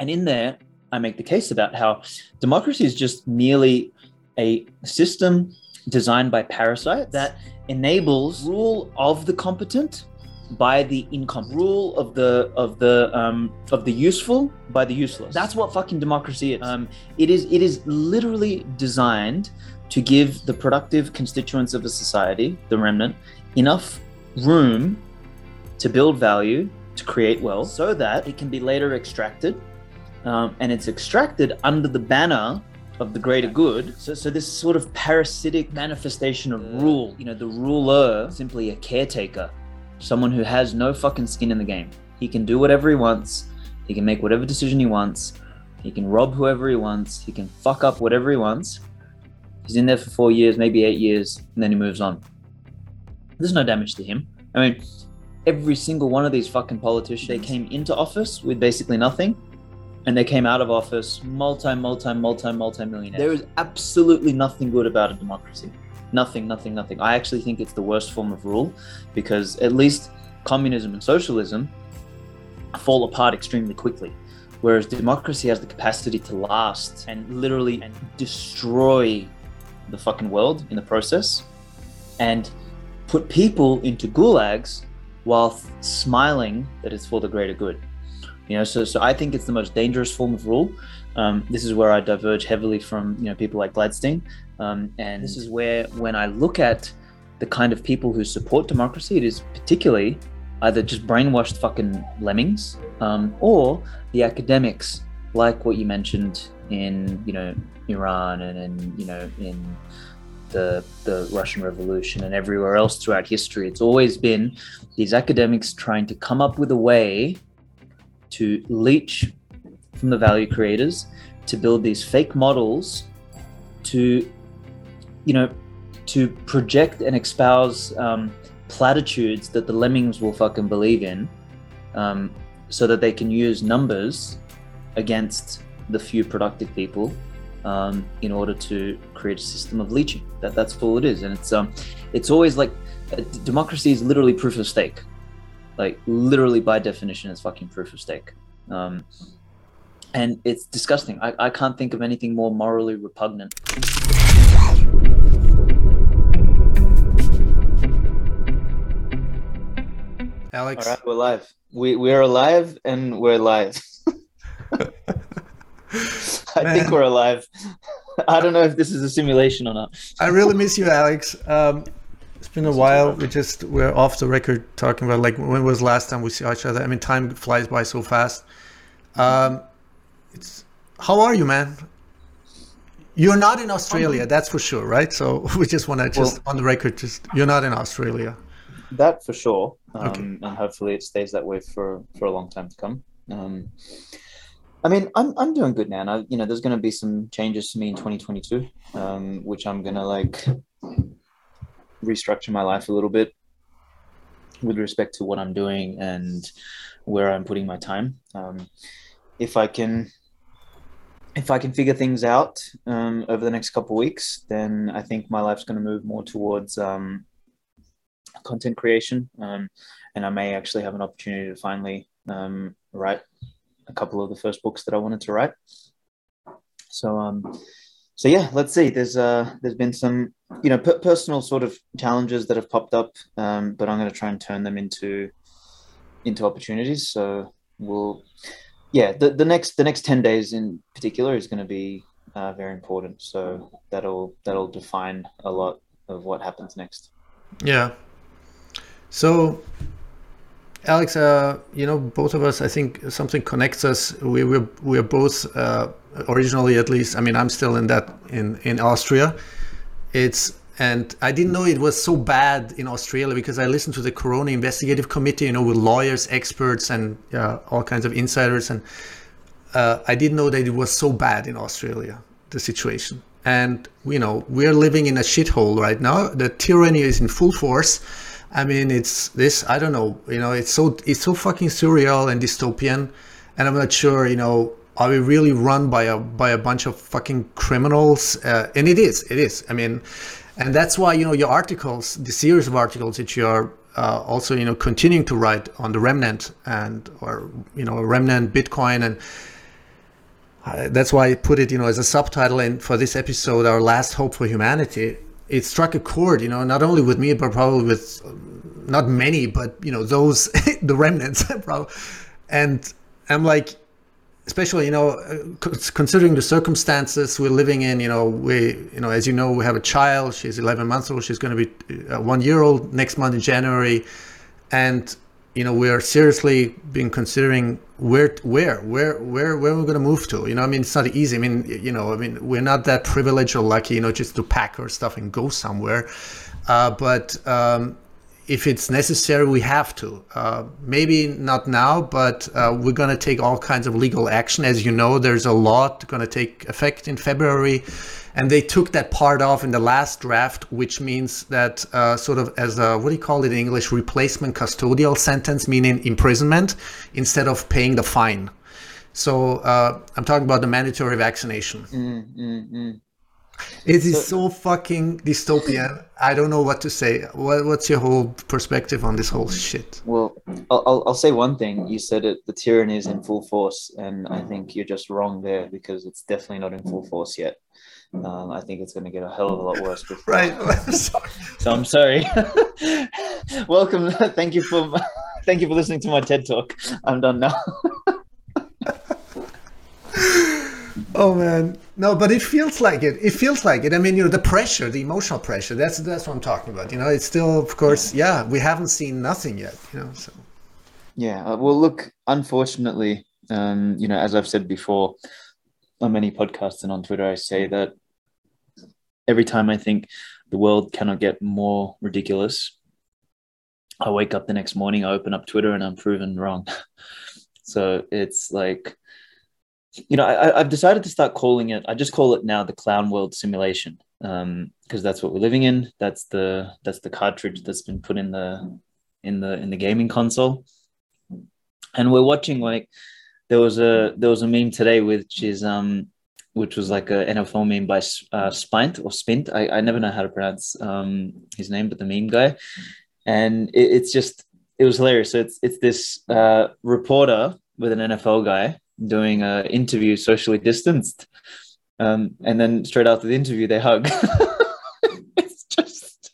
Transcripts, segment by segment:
And in there, I make the case about how democracy is just merely a system designed by parasites that enables rule of the competent by the incompetent, rule of the useful by the useless. That's what fucking democracy is. It is literally designed to give the productive constituents of a society, the remnant, enough room to build value, to create wealth, so that it can be later extracted, and it's extracted under the banner of the greater good. So this sort of parasitic manifestation of rule, the ruler, simply a caretaker, someone who has no fucking skin in the game. He can do whatever he wants. He can make whatever decision he wants. He can rob whoever he wants. He can fuck up whatever he wants. He's in there for 4 years, maybe 8 years, and then he moves on. There's no damage to him. I mean, every single one of these fucking politicians, they came into office with basically nothing, and they came out of office multi-millionaires. There is absolutely nothing good about a democracy. Nothing. I actually think it's the worst form of rule, because at least communism and socialism fall apart extremely quickly, whereas democracy has the capacity to last and literally destroy the fucking world in the process, and put people into gulags while smiling that it's for the greater good. So I think it's the most dangerous form of rule. This is where I diverge heavily from people like Gladstein, and this is where, when I look at the kind of people who support democracy, it is particularly either just brainwashed fucking lemmings, or the academics, like what you mentioned in Iran and in the Russian Revolution and everywhere else throughout history. It's always been these academics trying to come up with a way to leech from the value creators, to build these fake models, to project and espouse platitudes that the lemmings will fucking believe in, so that they can use numbers against the few productive people, in order to create a system of leeching. That's all it is. And it's always like, democracy is literally proof of stake. Like, literally by definition, it's fucking proof of stake. And it's disgusting. I can't think of anything more morally repugnant. Alex. All right, we're live. We're alive, and we're live. I think we're alive. I don't know if this is a simulation or not. I really miss you, Alex. It's been a while. We're off the record talking about, like, when was the last time we saw each other? I mean, time flies by so fast. How are you, man? You're not in Australia, that's for sure, right? So we just want to on the record, you're not in Australia. That for sure. Okay. And hopefully it stays that way for a long time to come. I mean, I'm doing good now. There's going to be some changes to me in 2022, which I'm going to restructure my life a little bit with respect to what I'm doing and where I'm putting my time. If I can figure things out over the next couple of weeks, then I think my life's going to move more towards content creation, and I may actually have an opportunity to finally write a couple of the first books that I wanted to write. So yeah, let's see. There's been some personal sort of challenges that have popped up, but I'm going to try and turn them into opportunities. So the next 10 days in particular is going to be very important. So that'll define a lot of what happens next. Yeah. So, Alex, both of us, I think something connects us. We're both originally, at least. I mean, I'm still in Austria. And I didn't know it was so bad in Australia, because I listened to the Corona Investigative Committee, with lawyers, experts, and all kinds of insiders. And I didn't know that it was so bad in Australia, the situation. And, we're living in a shithole right now. The tyranny is in full force. I mean, it's this, I don't know, it's so fucking surreal and dystopian. And I'm not sure, are we really run by a bunch of fucking criminals? And it is. I mean, and that's why, your articles, the series of articles that you are also, continuing to write on the Remnant or Remnant Bitcoin, and That's why I put it, as a subtitle in for this episode, Our Last Hope for Humanity. It struck a chord, not only with me, but probably with not many, but, those, the remnants. And I'm like, especially, considering the circumstances we're living in, as you know, we have a child. She's 11 months old. She's going to be 1 year old next month in January. And, we are seriously been considering where we're going to move to. It's not easy. We're not that privileged or lucky, just to pack our stuff and go somewhere. But if it's necessary, we have to. Maybe not now, but we're going to take all kinds of legal action. As you know, there's a law going to take effect in February. And they took that part off in the last draft, which means that sort of as a, what do you call it in English, replacement custodial sentence, meaning imprisonment, instead of paying the fine. So I'm talking about the mandatory vaccination. It is so fucking dystopian. I don't know what to say. What's your whole perspective on this whole shit? Well, I'll say one thing. You said it, the tyranny is in full force, and I think you're just wrong there, because it's definitely not in full force yet. I think it's going to get a hell of a lot worse before. Right. So I'm sorry. Welcome. Thank you for listening to my TED Talk. I'm done now. Oh man, no, but it feels like it. It feels like it. I mean, the pressure, the emotional pressure. That's what I'm talking about. It's still, of course, yeah. We haven't seen nothing yet. So. Yeah. Well, look. Unfortunately, as I've said before on many podcasts and on Twitter, I say that every time I think the world cannot get more ridiculous, I wake up the next morning, I open up Twitter, and I'm proven wrong. So it's like, I've decided to start calling it, I just call it now the clown world simulation, because that's what we're living in. That's the cartridge that's been put in the gaming console. And we're watching, like, there was a meme today, which was like a NFL meme by Spint or Spint. I never know how to pronounce his name, but the meme guy. And it was hilarious. So it's this reporter with an NFL guy doing an interview socially distanced. And then straight after the interview, they hug. It's just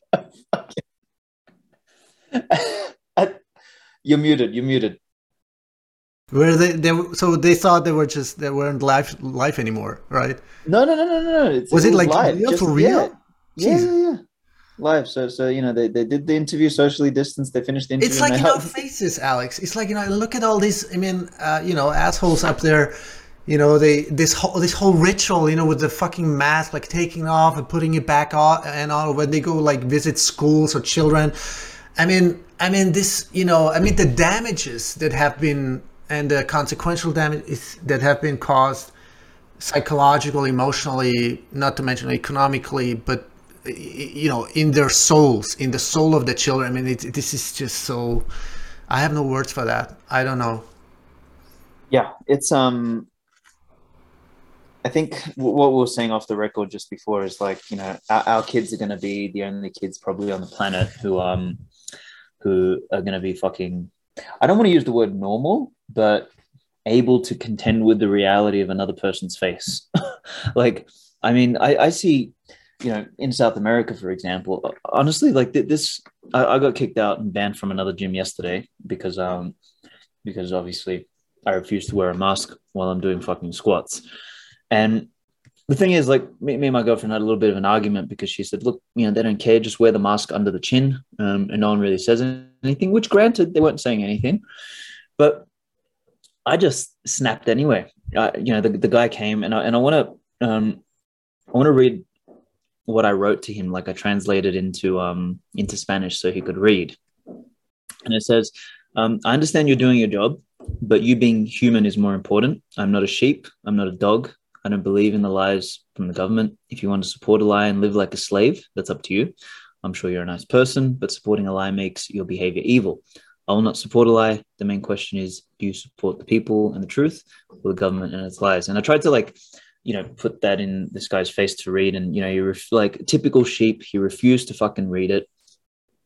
You're muted. Were they so they thought they weren't live anymore, right? No. Was it like live? Real for real? Yeah. Live. So they did the interview socially distanced. They finished the interview. It's like in our faces, Alex. It's like, look at all these. I mean, assholes up there. This whole ritual, with the fucking mask, like taking off and putting it back on and all, when they go like visit schools or children. I mean this. The damages that have been, and the consequential damage that have been caused, psychological, emotionally, not to mention economically, but in their souls, in the soul of the children. I mean, this is just so. I have no words for that. I don't know. Yeah, it's I think what we were saying off the record just before is, like, our kids are going to be the only kids probably on the planet who are going to be fucking, I don't want to use the word normal, but able to contend with the reality of another person's face. Like, I mean, I see, in South America, for example, honestly, like this, I got kicked out and banned from another gym yesterday because obviously I refuse to wear a mask while I'm doing fucking squats. And the thing is, like, me and my girlfriend had a little bit of an argument because she said, look, they don't care, just wear the mask under the chin, and no one really says anything, which, granted, they weren't saying anything. But I just snapped anyway. The guy came, and I want to read what I wrote to him. Like, I translated into Spanish so he could read. And it says, I understand you're doing your job, but you being human is more important. I'm not a sheep. I'm not a dog. I don't believe in the lies from the government. If you want to support a lie and live like a slave, that's up to you. I'm sure you're a nice person, but supporting a lie makes your behavior evil. I will not support a lie. The main question is, do you support the people and the truth, or the government and its lies? And I tried to, put that in this guy's face to read. And, like typical sheep, he refused to fucking read it.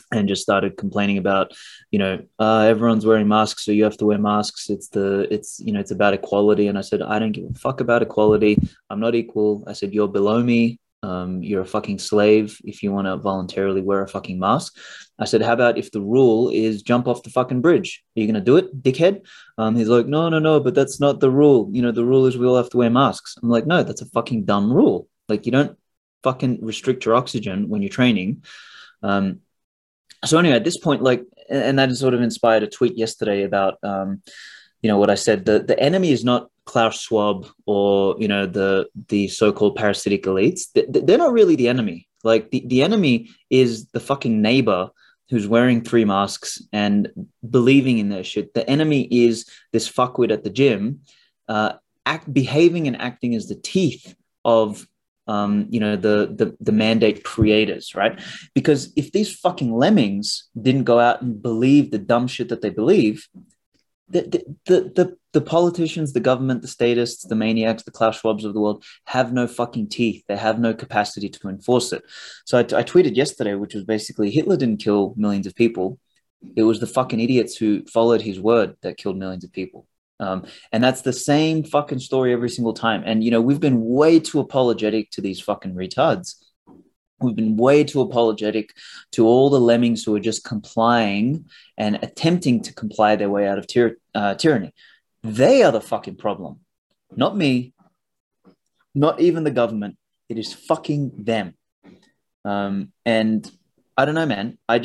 and just started complaining about, everyone's wearing masks, so you have to wear masks. It's about equality. And I said, I don't give a fuck about equality. I'm not equal. I said, you're below me. You're a fucking slave if you want to voluntarily wear a fucking mask. I said, how about if the rule is jump off the fucking bridge? Are you going to do it, dickhead? He's like, no, but that's not the rule. The rule is we all have to wear masks. I'm like, no, that's a fucking dumb rule. Like, you don't fucking restrict your oxygen when you're training. So anyway, at this point, and that sort of inspired a tweet yesterday about, what I said. The enemy is not Klaus Schwab or, the so-called parasitic elites. They're not really the enemy. Like the enemy is the fucking neighbor who's wearing 3 masks and believing in their shit. The enemy is this fuckwit at the gym, behaving and acting as the teeth of the mandate creators, right? Because if these fucking lemmings didn't go out and believe the dumb shit that they believe, the politicians, the government, the statists, the maniacs, the Klaus Schwabs of the world have no fucking teeth. They have no capacity to enforce it. So I tweeted yesterday, which was basically Hitler didn't kill millions of people. It was the fucking idiots who followed his word that killed millions of people. And that's the same fucking story every single time. And, we've been way too apologetic to these fucking retards. We've been way too apologetic to all the lemmings who are just complying and attempting to comply their way out of tyranny. They are the fucking problem, not me, not even the government. It is fucking them. And I don't know, man. I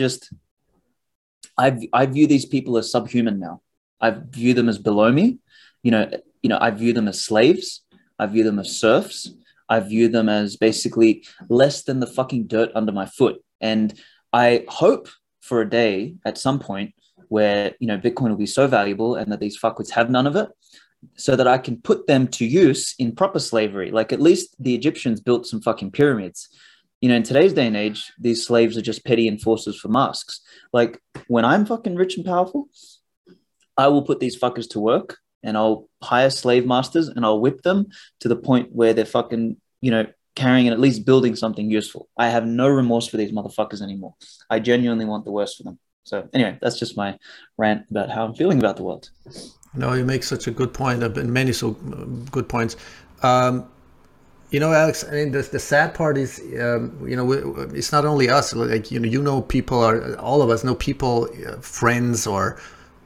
view these people as subhuman now. I view them as below me. I view them as slaves. I view them as serfs. I view them as basically less than the fucking dirt under my foot. And I hope for a day at some point where, Bitcoin will be so valuable and that these fuckwits have none of it, so that I can put them to use in proper slavery. Like at least the Egyptians built some fucking pyramids. In today's day and age, these slaves are just petty enforcers for masks. Like when I'm fucking rich and powerful, I will put these fuckers to work and I'll hire slave masters and I'll whip them to the point where they're fucking, carrying and at least building something useful. I have no remorse for these motherfuckers anymore. I genuinely want the worst for them. So anyway, that's just my rant about how I'm feeling about the world. No, you make such a good point, and many so good points. Alex, I mean, the sad part is, it's not only us. Like, people all of us know people, friends, or,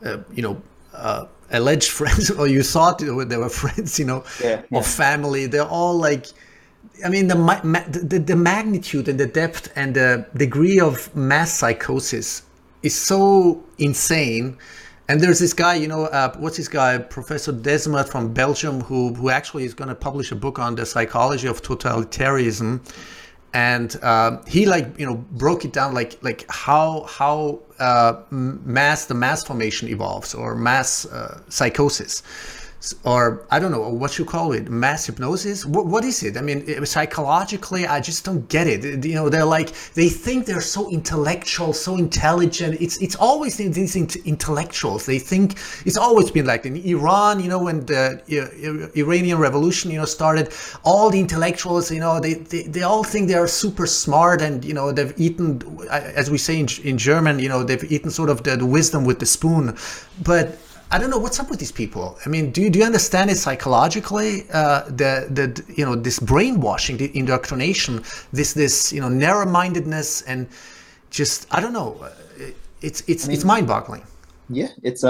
alleged friends, or you thought they were friends, or family. They're all like, I mean, the magnitude and the depth and the degree of mass psychosis is so insane. And there's this guy, what's this guy, Professor Desmet from Belgium, who actually is going to publish a book on the psychology of totalitarianism. And he broke it down like how the mass formation evolves, or mass psychosis, or I don't know what you call it, mass hypnosis. What is it? I mean, psychologically, I just don't get it. They're like, they think they're so intellectual, so intelligent. It's always these intellectuals. They think it's always been like in Iran, when the Iranian revolution, started, all the intellectuals, they all think they are super smart, and, they've eaten, as we say in German, they've eaten sort of the wisdom with the spoon. But I don't know what's up with these people. I mean, do you understand it psychologically? This brainwashing, the indoctrination, this narrow-mindedness, and just, I don't know. It's mind-boggling. Yeah, it's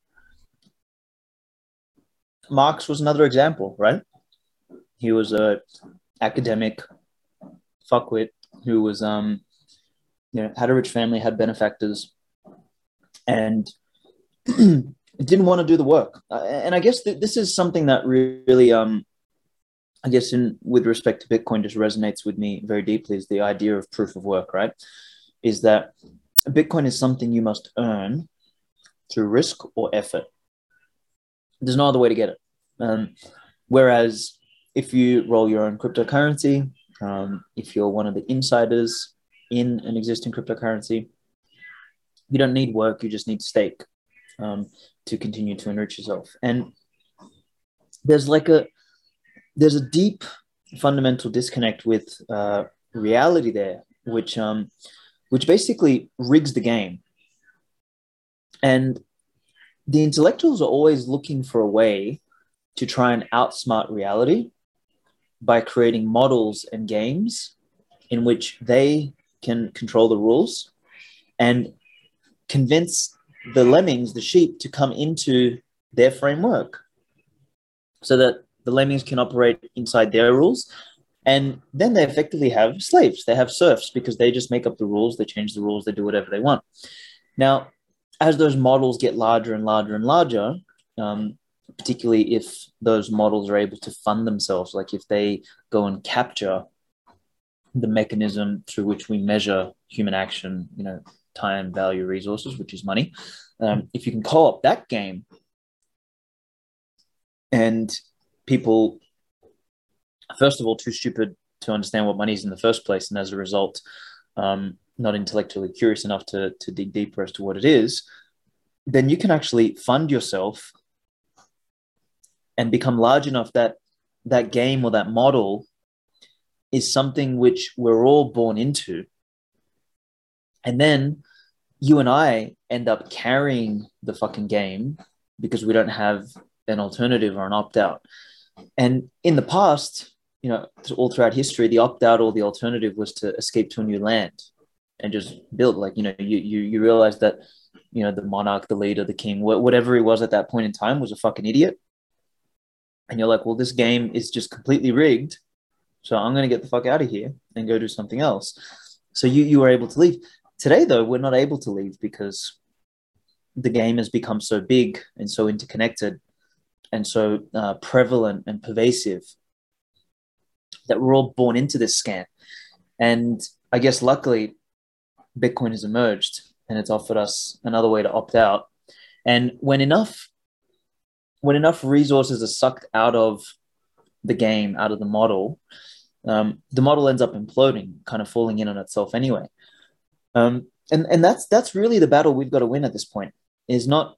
Marx was another example, right? He was a academic fuckwit who was had a rich family, had benefactors, and didn't want to do the work. And I guess this is something that really, I guess with respect to Bitcoin, just resonates with me very deeply, is the idea of proof of work, right? Is that Bitcoin is something you must earn through risk or effort. There's no other way to get it. Whereas if you roll your own cryptocurrency, if you're one of the insiders in an existing cryptocurrency, you don't need work, you just need stake. To continue to enrich yourself. And there's a deep fundamental disconnect with reality there, which which basically rigs the game. And the intellectuals are always looking for a way to try and outsmart reality by creating models and games in which they can control the rules and convince the lemmings, the sheep, to come into their framework so that the lemmings can operate inside their rules. And then they effectively have slaves. They have serfs because they just make up the rules. They change the rules. They do whatever they want. Now, as those models get larger and larger and larger, particularly if those models are able to fund themselves, like if they go and capture the mechanism through which we measure human action, time, value, resources, which is money. If you can co-opt that game and people, first of all, too stupid to understand what money is in the first place, and as a result, not intellectually curious enough to dig deeper as to what it is, then you can actually fund yourself and become large enough that that game or that model is something which we're all born into. And then you and I end up carrying the fucking game because we don't have an alternative or an opt-out. And in the past, all throughout history, the opt-out or the alternative was to escape to a new land and just build. Like, you realize that, the monarch, the leader, the king, whatever he was at that point in time was a fucking idiot. And you're like, well, this game is just completely rigged. So I'm going to get the fuck out of here and go do something else. So you were able to leave. Today, though, we're not able to leave because the game has become so big and so interconnected and so prevalent and pervasive that we're all born into this scam. And I guess luckily, Bitcoin has emerged and it's offered us another way to opt out. And when enough resources are sucked out of the game, out of the model ends up imploding, kind of falling in on itself anyway. And that's really the battle we've got to win at this point, is not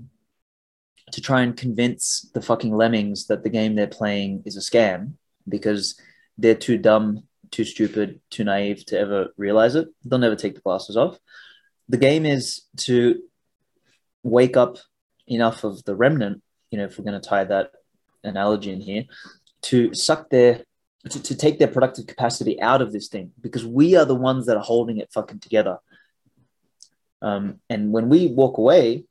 to try and convince the fucking lemmings that the game they're playing is a scam, because they're too dumb, too stupid, too naive to ever realize it. They'll never take the glasses off. The game is to wake up enough of the remnant, if we're going to tie that analogy in here, to to take their productive capacity out of this thing, because we are the ones that are holding it fucking together. And when we walk away,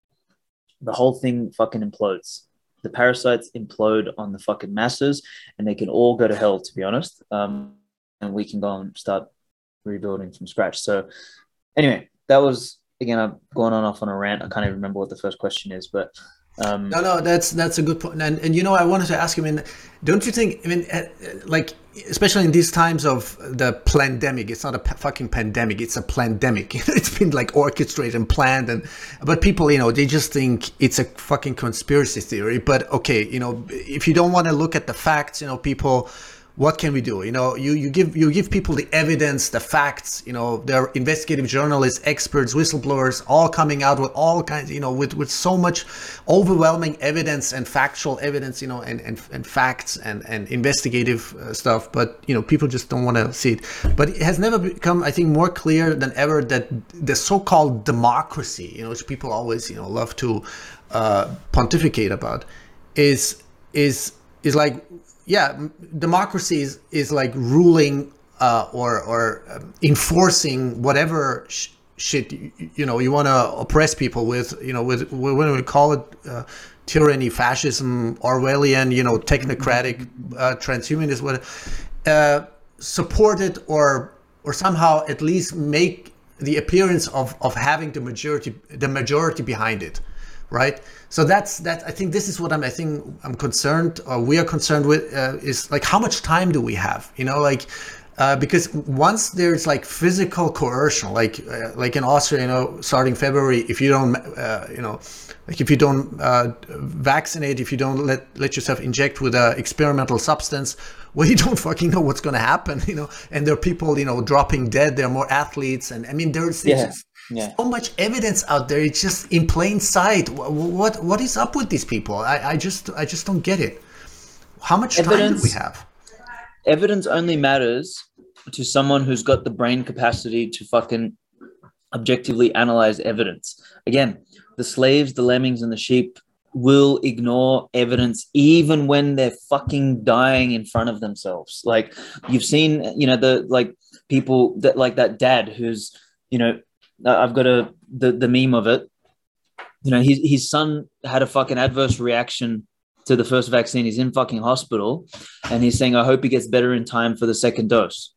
the whole thing fucking implodes. The parasites implode on the fucking masses and they can all go to hell, to be honest. And we can go and start rebuilding from scratch. So anyway, that was, again, I've gone off on a rant. I can't even remember what the first question is, but no, that's a good point. And I wanted to ask you, don't you think, like, especially in these times of the pandemic, it's not a fucking pandemic, it's a plandemic. It's been like orchestrated and planned, but people, they just think it's a fucking conspiracy theory. But okay, if you don't want to look at the facts, people, what can we do? You give people the evidence, the facts. There are investigative journalists, experts, whistleblowers, all coming out with all kinds, with so much overwhelming evidence and factual evidence, and facts and investigative stuff. But people just don't want to see it. But it has never become, I think, more clear than ever that the so-called democracy, which people always love to pontificate about, is like. Yeah, democracy is like ruling or enforcing whatever shit you want to oppress people with. With when we call it tyranny, fascism, Orwellian, technocratic, transhumanist, support it or somehow at least make the appearance of having the majority behind it, right? So that's I think this is what I'm concerned. We are concerned with is like, how much time do we have? Because once there's like physical coercion, like in Austria, starting February, if you don't, like if you don't vaccinate, if you don't let yourself inject with an experimental substance, well, you don't fucking know what's going to happen, And there are people, dropping dead. There are more athletes, and there's so much evidence out there. It's just in plain sight. What is up with these people? I just don't get it. How much time do we have? Evidence only matters to someone who's got the brain capacity to fucking objectively analyze evidence. Again, the slaves, the lemmings, and the sheep will ignore evidence even when they're fucking dying in front of themselves. Like you've seen, the like people that like that dad who's, I've got the meme of it. His son had a fucking adverse reaction to the first vaccine. He's in fucking hospital, and he's saying, "I hope he gets better in time for the second dose."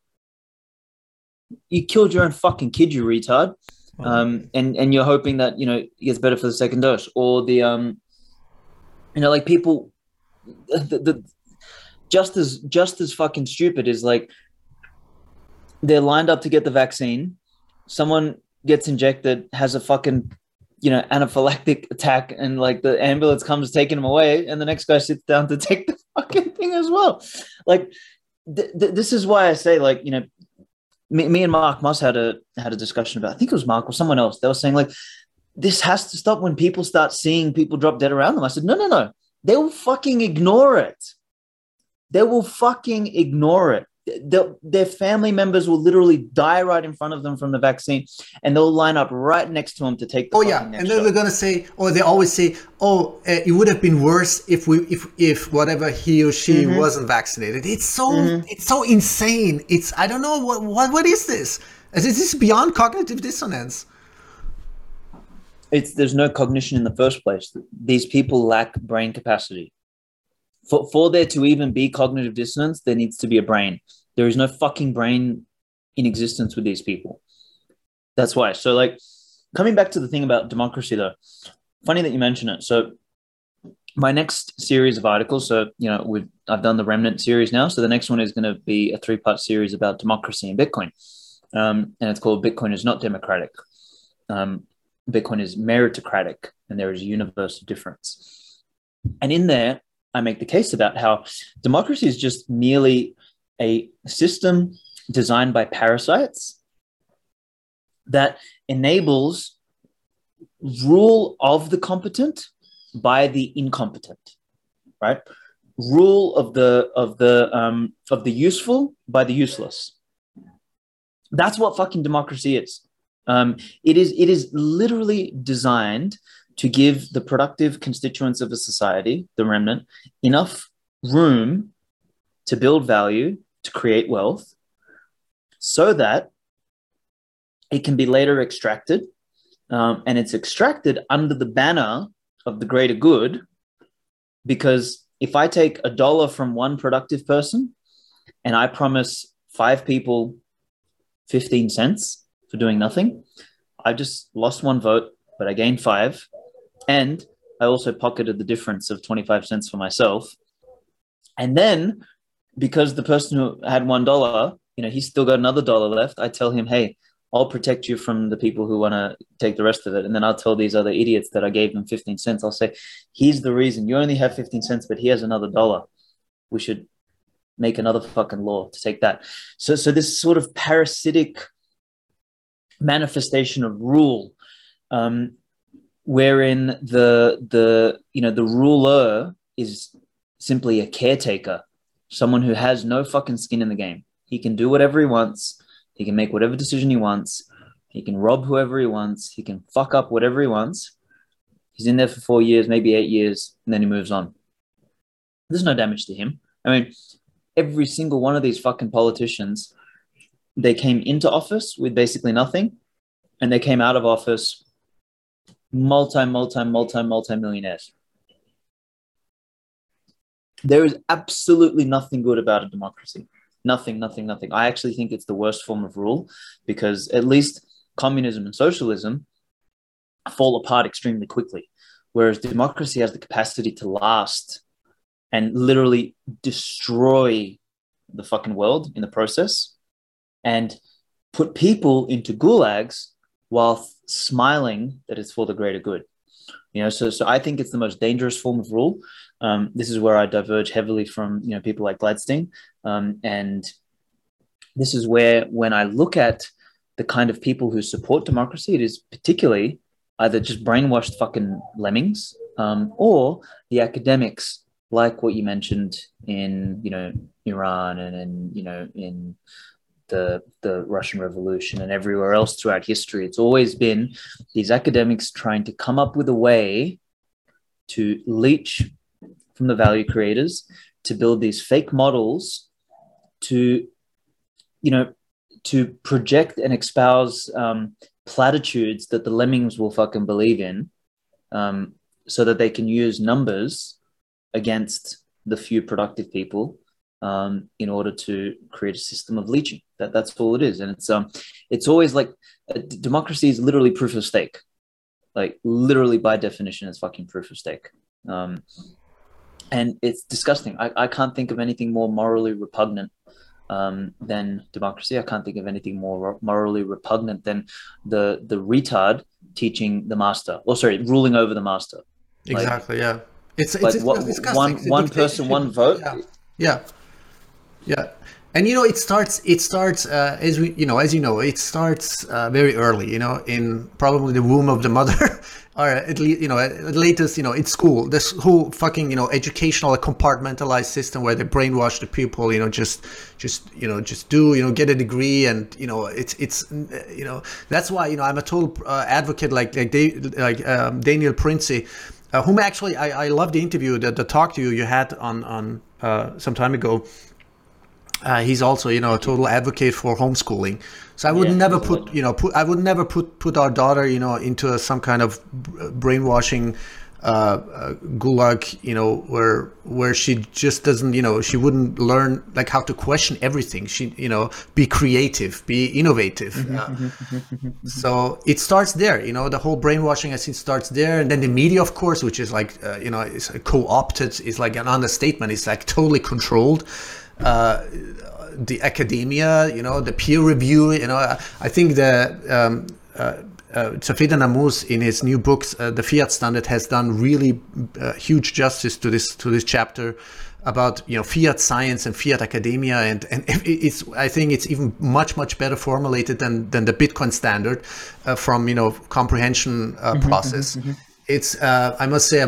You killed your own fucking kid, you retard. And you're hoping that he gets better for the second dose, or the like people, the just as fucking stupid is like they're lined up to get the vaccine. Someone gets injected, has a fucking anaphylactic attack, and like the ambulance comes taking him away, and the next guy sits down to take the fucking thing as well. Like this is why I say, like, me and Mark Moss had a discussion about, I think it was Mark or someone else. They were saying like, this has to stop when people start seeing people drop dead around them. I said, no. They will fucking ignore it. They will fucking ignore it. Their family members will literally die right in front of them from the vaccine, and they'll line up right next to them to take the and then they're gonna say, or they always say, it would have been worse if whatever he or she wasn't vaccinated. It's so insane. I don't know what is this? Is this beyond cognitive dissonance? There's no cognition in the first place. These people lack brain capacity. For there to even be cognitive dissonance, there needs to be a brain. There is no fucking brain in existence with these people. That's why. So, like, coming back to the thing about democracy, though, funny that you mention it. So, my next series of articles, so, I've done the Remnant series now. So, the next one is going to be a 3-part series about democracy and Bitcoin. And it's called Bitcoin is Not Democratic. Bitcoin is meritocratic, and there is a universal difference. And in there, I make the case about how democracy is just merely a system designed by parasites that enables rule of the competent by the incompetent, right? Rule of the useful by the useless. That's what fucking democracy is. It is literally designed to give the productive constituents of a society, the remnant, enough room to build value, to create wealth, so that it can be later extracted, and it's extracted under the banner of the greater good. Because if I take $1 from one productive person and I promise 5 people 15 cents for doing nothing, I just lost 1 vote, but I gained 5. And I also pocketed the difference of 25 cents for myself. And then, because the person who had $1, he's still got another $1 left, I tell him, hey, I'll protect you from the people who want to take the rest of it. And then I'll tell these other idiots that I gave them 15 cents, I'll say, here's the reason. You only have 15 cents, but he has another $1. We should make another fucking law to take that. So this sort of parasitic manifestation of rule, wherein the ruler is simply a caretaker, someone who has no fucking skin in the game. He can do whatever he wants. He can make whatever decision he wants. He can rob whoever he wants. He can fuck up whatever he wants. He's in there for 4 years, maybe 8 years, and then he moves on. There's no damage to him. I mean, every single one of these fucking politicians, they came into office with basically nothing, and they came out of office multi-millionaires. There is absolutely nothing good about a democracy. Nothing. I actually think it's the worst form of rule, because at least communism and socialism fall apart extremely quickly, whereas democracy has the capacity to last and literally destroy the fucking world in the process and put people into gulags while smiling that it's for the greater good. So I think it's the most dangerous form of rule. This is where I diverge heavily from people like Gladstein, and this is where, when I look at the kind of people who support democracy, it is particularly either just brainwashed fucking lemmings, or the academics, like what you mentioned in Iran and in the Russian Revolution and everywhere else throughout history. It's always been these academics trying to come up with a way to leech from the value creators to build these fake models to, to project and espouse platitudes that the lemmings will fucking believe in, so that they can use numbers against the few productive people, in order to create a system of leeching. That's all it is. And it's always like, democracy is literally proof of stake. Like literally by definition, it's fucking proof of stake. And it's disgusting. I can't think of anything more morally repugnant than democracy. I can't think of anything more morally repugnant than the retard teaching the master, or sorry, ruling over the master. Exactly. Yeah. It's disgusting. One person, one vote. Yeah. And it starts as it starts very early, in probably the womb of the mother, or at least, at latest, in school. This whole fucking, educational compartmentalized system where they brainwash the people, just do, get a degree, and it's that's why I'm a total advocate like Daniel Princey, whom actually I love the interview, the talk to you had on some time ago. He's also, a total advocate for homeschooling. So I would never put our daughter, into some kind of brainwashing gulag, where she just doesn't, she wouldn't learn like how to question everything. She, be creative, be innovative. So it starts there, the whole brainwashing, as it starts there. And then the media, of course, which is like, is co-opted, is like an understatement. It's like totally controlled. The academia, the peer review, I think the Safeda Namus in his new books, The Fiat Standard, has done really huge justice to this chapter about fiat science and fiat academia, and I think it's even much better formulated than the Bitcoin standard from comprehension process. It's I must say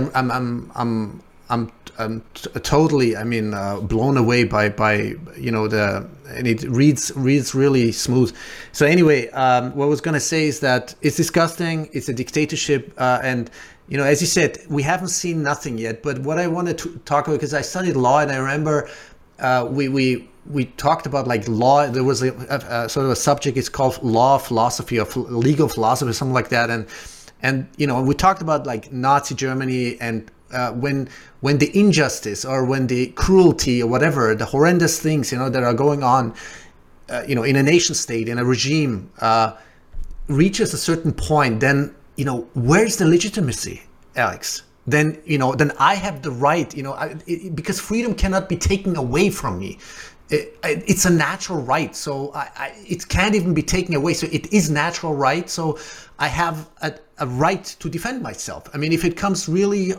I'm totally, blown away by and it reads really smooth. So anyway, what I was going to say is that it's disgusting. It's a dictatorship. And, as you said, we haven't seen nothing yet. But what I wanted to talk about, because I studied law, and I remember we talked about like law. There was a sort of a subject, it's called law philosophy or legal philosophy, or something like that. And we talked about like Nazi Germany, and when the injustice or when the cruelty or whatever, the horrendous things, that are going on, in a nation state, in a regime, reaches a certain point, then, where's the legitimacy, Alex? Then, then I have the right, because freedom cannot be taken away from me. It's a natural right. So it can't even be taken away. So it is natural right. So I have a right to defend myself. If it comes really,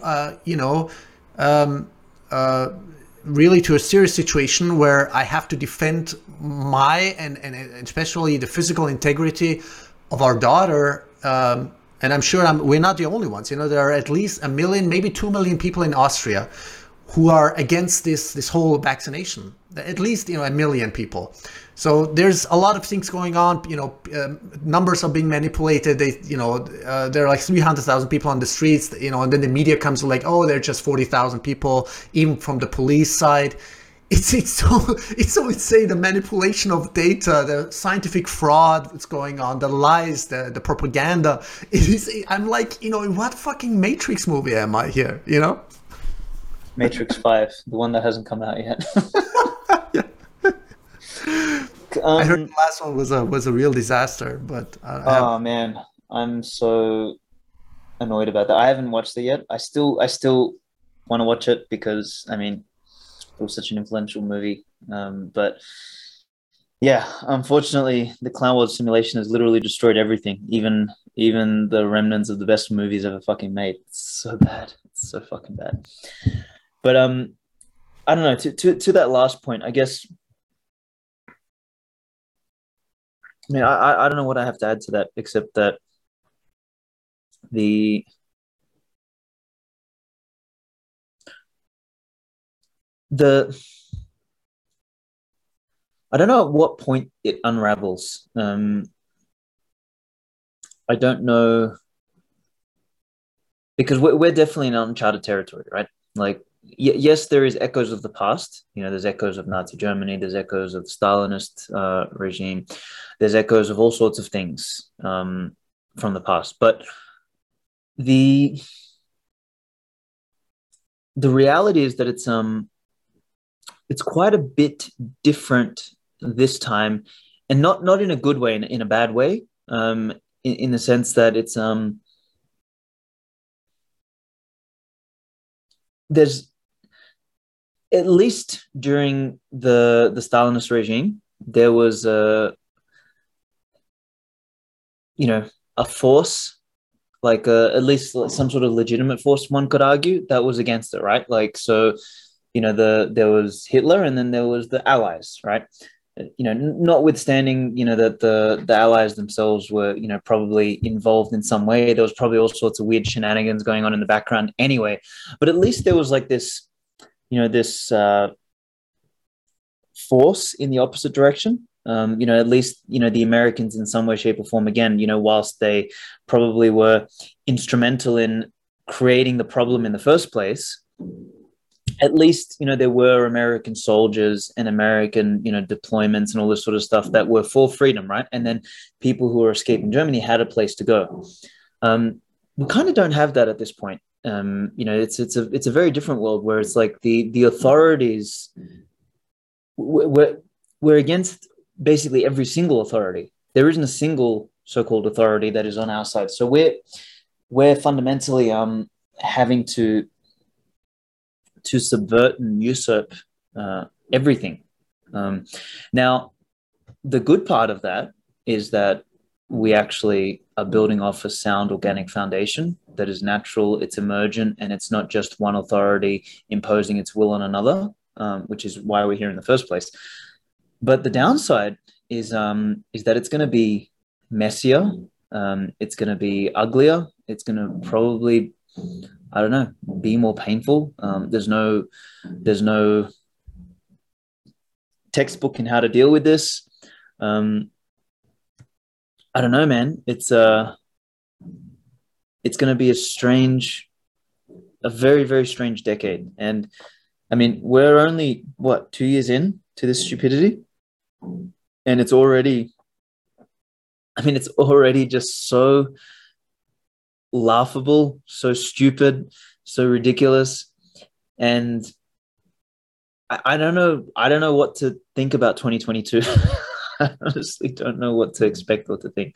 really to a serious situation where I have to defend my and especially the physical integrity of our daughter, and I'm sure we're not the only ones. There are at least 1 million, maybe 2 million people in Austria who are against this whole vaccination. At least 1 million people. So there's a lot of things going on. Numbers are being manipulated. There are like 300,000 people on the streets. And then the media comes like, oh, there are just 40,000 people, even from the police side. It's so insane, the manipulation of data, the scientific fraud that's going on, the lies, the propaganda. I'm like, in what fucking Matrix movie am I here? Matrix 5, the one that hasn't come out yet. I heard the last one was a real disaster, but man, I'm so annoyed about that. I haven't watched it yet. I still want to watch it because it was such an influential movie. But yeah, unfortunately, the Clown World simulation has literally destroyed everything, even the remnants of the best movies ever fucking made. It's so bad. It's so fucking bad. But I don't know. To that last point, I guess. I don't know what I have to add to that, except that the I don't know at what point it unravels. I don't know, because we're definitely in uncharted territory, right? Like, yes, there is echoes of the past. You know, there's echoes of Nazi Germany, there's echoes of the Stalinist regime, there's echoes of all sorts of things from the past. But the reality is that it's quite a bit different this time, and not in a good way, in a bad way. In the sense that it's there's, at least during the Stalinist regime, there was a force, like at least some sort of legitimate force, one could argue, that was against it, right? Like, so, there was Hitler, and then there was the Allies, right? Notwithstanding, that the Allies themselves were, probably involved in some way. There was probably all sorts of weird shenanigans going on in the background anyway. But at least there was like this, this force in the opposite direction. At least, the Americans in some way, shape, or form, again, whilst they probably were instrumental in creating the problem in the first place, at least, there were American soldiers and American, deployments and all this sort of stuff that were for freedom, right? And then people who were escaping Germany had a place to go. We kind of don't have that at this point. It's a very different world where it's like the authorities, we're against basically every single authority. There isn't a single so-called authority that is on our side. So we're fundamentally having to subvert and usurp everything. Now, the good part of that is that we actually are building off a sound organic foundation that is natural, it's emergent, and it's not just one authority imposing its will on another, which is why we're here in the first place. But the downside is that it's going to be messier, it's going to be uglier, it's going to probably, I don't know, be more painful. There's no textbook in how to deal with this. I don't know, man. It's going to be a very, very strange decade. And I mean, we're only 2 years in to this stupidity, and it's already just so laughable, so stupid, so ridiculous. And I don't know what to think about 2022. I honestly don't know what to expect or to think.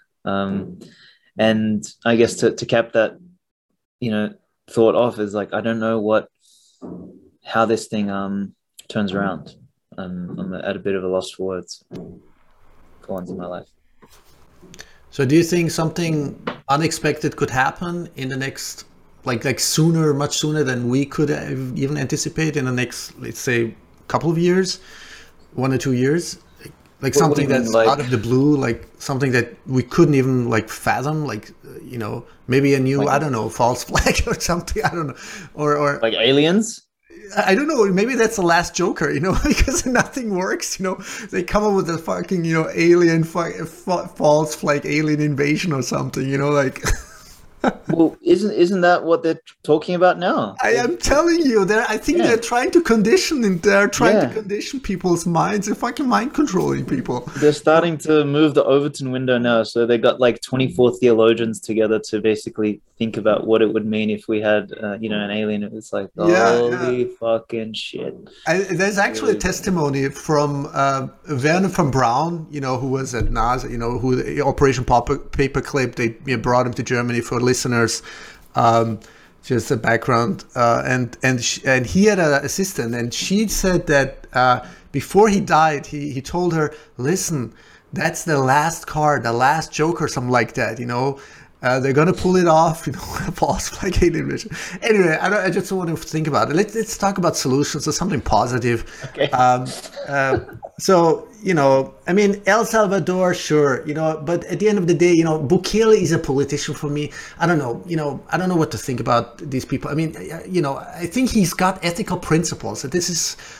And I guess to cap that, thought off is like, I don't know how this thing turns around. I'm at a bit of a loss for words for once in my life. So do you think something unexpected could happen in the next, like sooner, much sooner than we could have even anticipate in the next, let's say, couple of years, 1 or 2 years? Like something that's out of the blue, like something that we couldn't even fathom, maybe a new, I don't know, false flag or something, I don't know. Or like aliens? I don't know, maybe that's the last Joker, because nothing works, they come up with a fucking, alien, false flag, alien invasion or something, Well, isn't that what they're talking about now? I am telling you, I think they're trying to condition, and they're trying to condition people's minds. They're fucking mind controlling people. They're starting to move the Overton window now, so they got 24 theologians together to basically think about what it would mean if we had, an alien. It was like, holy fucking shit. There's actually a testimony from Werner von Braun, who was at NASA, who Operation Paperclip. They brought him to Germany for listeners, just a background, and he had an assistant, and she said that before he died, he told her, listen, that's the last card, the last Joker, something like that, they're gonna pull it off, false flag alien vision. Anyway, I just want to think about it. Let's talk about solutions or something positive. Okay. So, I mean, El Salvador, sure, but at the end of the day, Bukele is a politician for me. I don't know, I don't know what to think about these people. I mean, I think he's got ethical principles. This is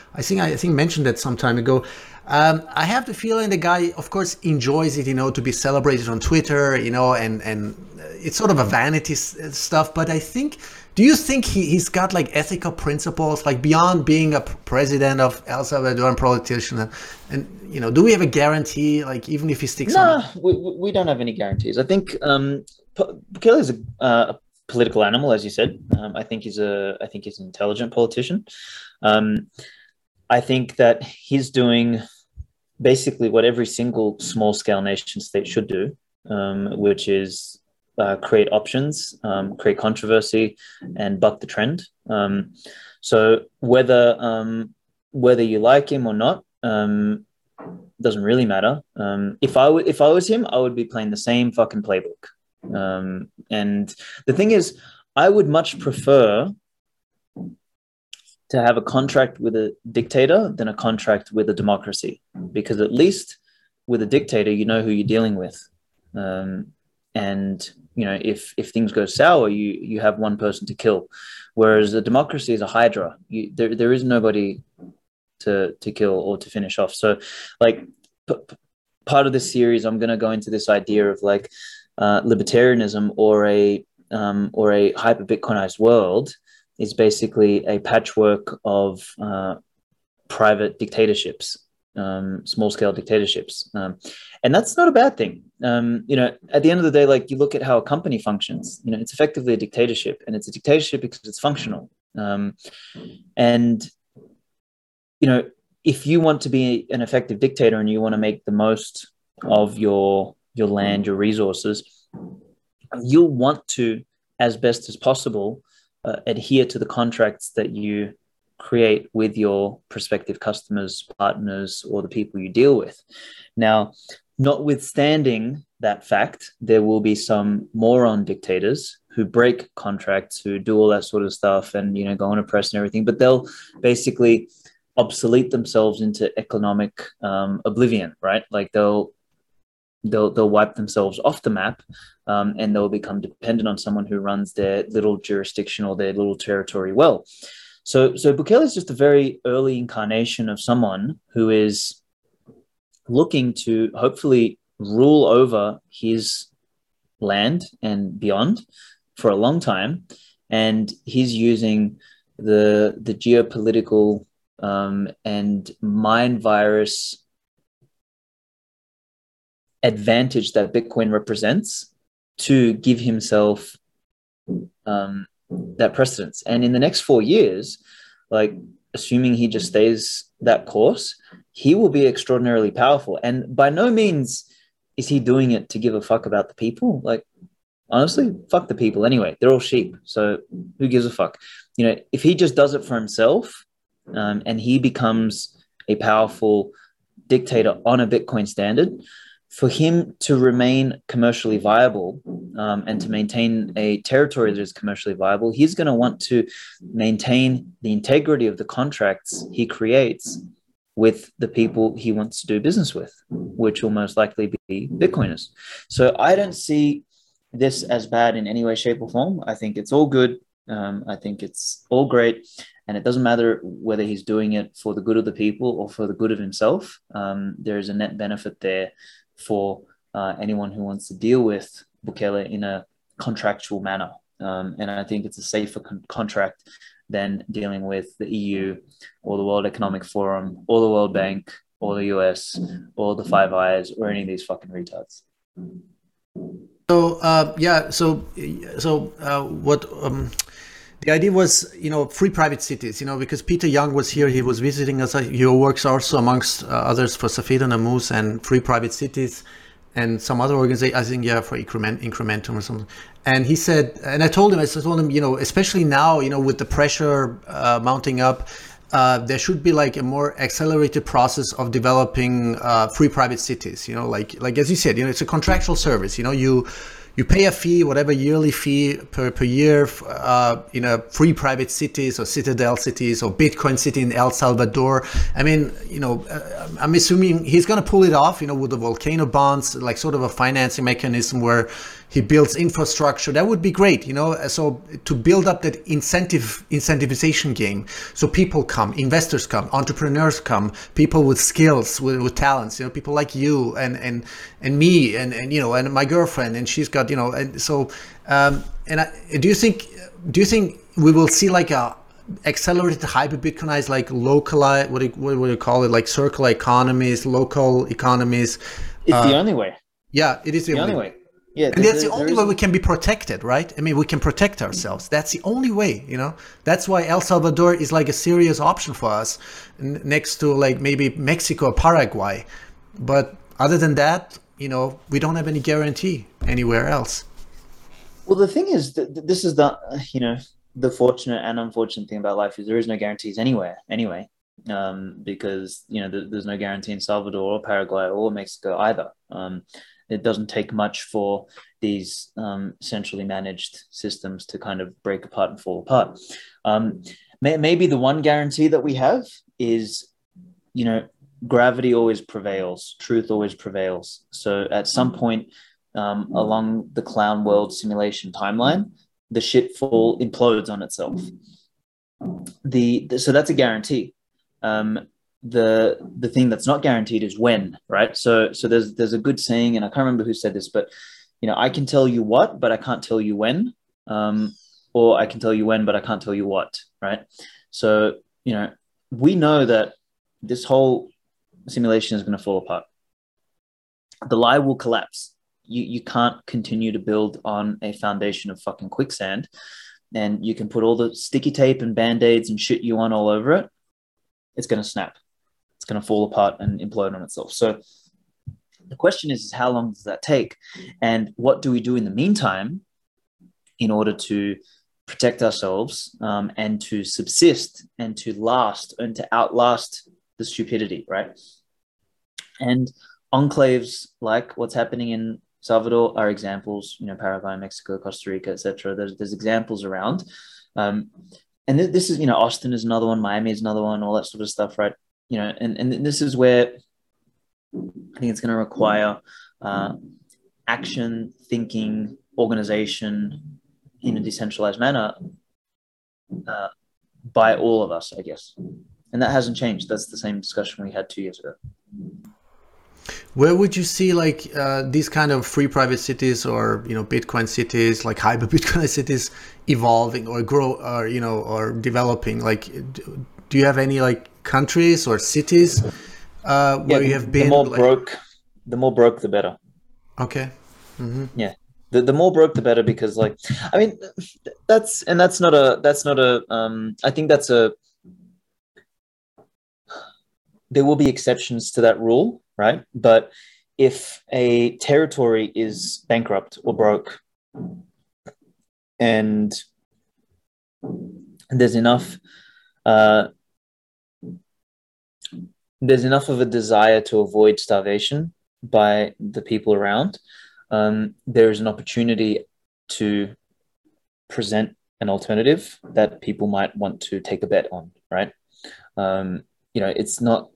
I think mentioned that some time ago. I have the feeling the guy, of course, enjoys it, to be celebrated on Twitter, and it's sort of a vanity stuff. But do you think he's got like ethical principles, like beyond being a president of El Salvadoran politician? And do we have a guarantee, like even if he sticks? No, we don't have any guarantees. I think Bukele is a political animal, as you said. I think he's an intelligent politician. I think that he's doing basically what every single small-scale nation state should do, which is create options, create controversy, and buck the trend. So whether you like him or not doesn't really matter. If I was him, I would be playing the same fucking playbook. And the thing is, I would much prefer to have a contract with a dictator than a contract with a democracy, because at least with a dictator, you know who you're dealing with. And if things go sour, you have one person to kill, whereas a democracy is a hydra. There is nobody to kill or to finish off. So like part of this series, I'm going to go into this idea of like libertarianism or a hyper Bitcoinized world is basically a patchwork of private dictatorships, small-scale dictatorships. And that's not a bad thing. At the end of the day, like you look at how a company functions, it's effectively a dictatorship, and it's a dictatorship because it's functional. If you want to be an effective dictator and you want to make the most of your land, your resources, you'll want to, as best as possible, adhere to the contracts that you create with your prospective customers, partners, or the people you deal with. Now, notwithstanding that fact, there will be some moron dictators who break contracts, who do all that sort of stuff and, go on a press and everything, but they'll basically obsolete themselves into economic oblivion, right? Like they'll wipe themselves off the map, and they'll become dependent on someone who runs their little jurisdiction or their little territory well. So Bukele is just a very early incarnation of someone who is looking to hopefully rule over his land and beyond for a long time. And he's using the geopolitical and mind virus advantage that Bitcoin represents to give himself that precedence. And in the next 4 years, like assuming he just stays that course, he will be extraordinarily powerful. And by no means is he doing it to give a fuck about the people. Like, honestly, fuck the people anyway. They're all sheep. So who gives a fuck? If he just does it for himself, and he becomes a powerful dictator on a Bitcoin standard, for him to remain commercially viable and to maintain a territory that is commercially viable, he's going to want to maintain the integrity of the contracts he creates with the people he wants to do business with, which will most likely be Bitcoiners. So I don't see this as bad in any way, shape, or form. I think it's all good. I think it's all great. And it doesn't matter whether he's doing it for the good of the people or for the good of himself. There is a net benefit there for anyone who wants to deal with Bukele in a contractual manner. And I think it's a safer contract than dealing with the EU or the World Economic Forum or the World Bank or the US or the Five Eyes or any of these fucking retards. The idea was, free private cities, because Peter Young was here, he was visiting us. He works also amongst others for Safed and Namus and free private cities and some other organization, I think, for Incrementum or something. And he said, and I told him, especially now, with the pressure mounting up, there should be like a more accelerated process of developing free private cities, like as you said, it's a contractual service, you pay a fee, whatever yearly fee per year in a free private cities or citadel cities or Bitcoin city in El Salvador. I mean, I'm assuming he's going to pull it off, with the volcano bonds, like sort of a financing mechanism where, he builds infrastructure. That would be great, you know. So to build up that incentivization game, so people come, investors come, entrepreneurs come, people with skills, with talents, you know, people like you and me and you know, and my girlfriend, and she's got, you know, and so do you think we will see like a accelerated hyper Bitcoinize, like localized, what do you call it, like circular economies, local economies? It's the only way. Yeah, it is the only way. Yeah, and that's the only way we can be protected, right? I mean, we can protect ourselves. That's the only way, you know. That's why El Salvador is like a serious option for us, next to like maybe Mexico or Paraguay. But other than that, you know, we don't have any guarantee anywhere else. Well, the thing is that this is the, you know, the fortunate and unfortunate thing about life is there is no guarantees anywhere anyway, because, you know, there's no guarantee in Salvador or Paraguay or Mexico either. It doesn't take much for these centrally managed systems to kind of break apart and fall apart. Maybe the one guarantee that we have is, you know, gravity always prevails, truth always prevails. So at some point along the clown world simulation timeline, the shitfall implodes on itself. So that's a guarantee. The thing that's not guaranteed is when, right? So there's a good saying, and I can't remember who said this, but, you know, I can tell you what, but I can't tell you when, or I can tell you when, but I can't tell you what, right? So, you know, we know that this whole simulation is going to fall apart. The lie will collapse. You can't continue to build on a foundation of fucking quicksand, and you can put all the sticky tape and band-aids and shit you want all over it. It's going to snap. It's going to fall apart and implode on itself. So the question is how long does that take? And what do we do in the meantime in order to protect ourselves and to subsist and to last and to outlast the stupidity, right? And enclaves like what's happening in Salvador are examples, you know, Paraguay, Mexico, Costa Rica, etc. There's examples around. And this is, you know, Austin is another one, Miami is another one, all that sort of stuff, right? You know, and this is where I think it's going to require action, thinking, organization in a decentralized manner by all of us, I guess. And that hasn't changed. That's the same discussion we had 2 years ago. Where would you see like these kind of free private cities or, you know, Bitcoin cities, like hyper Bitcoin cities evolving or grow or, you know, or developing? Like, do you have any like countries or cities where you have been? The more broke, the better. Okay. Mm-hmm. Yeah. The more broke, the better, because like, I mean, that's not a, I think there will be exceptions to that rule, right? But if a territory is bankrupt or broke and there's enough of a desire to avoid starvation by the people around, there is an opportunity to present an alternative that people might want to take a bet on, right? You know, it's not